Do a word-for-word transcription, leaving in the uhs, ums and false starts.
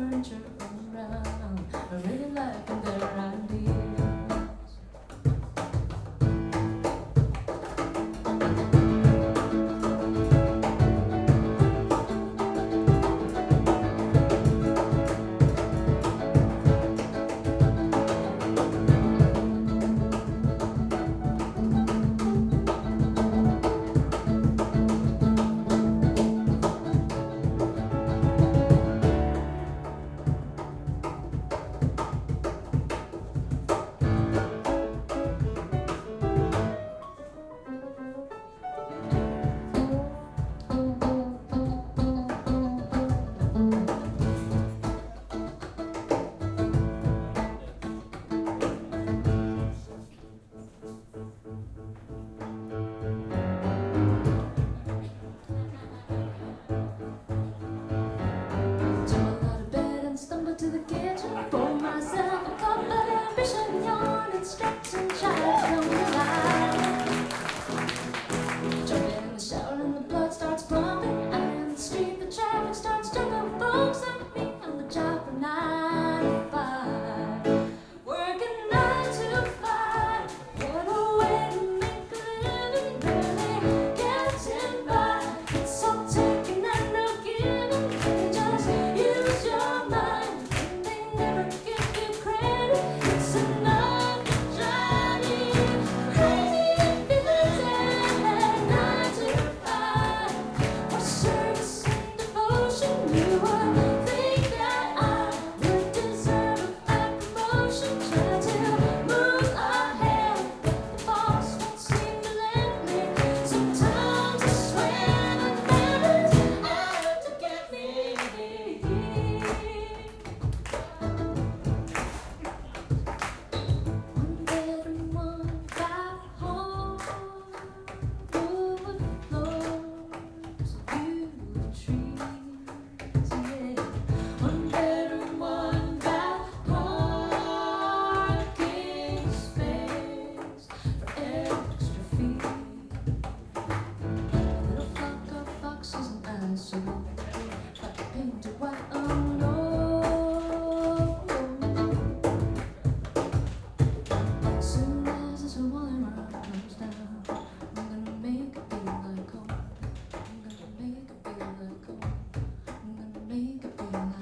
furniture around. I really like their ideas. To the kitchen, pour myself a cup of ambition, yawn and stretch and try to come alive. Jump in the shower and the blood starts pumping. Out in the street, the traffic starts jumping. Folks like me on the job from nine to five, working nine to five. What a way to make a living, barely getting by. It's all taking and no giving. You just use your mind. So got to paint it white, oh no. Soon as this one comes down, I'm gonna make it feel like home. I'm gonna make it feel like home. I'm gonna make it feel like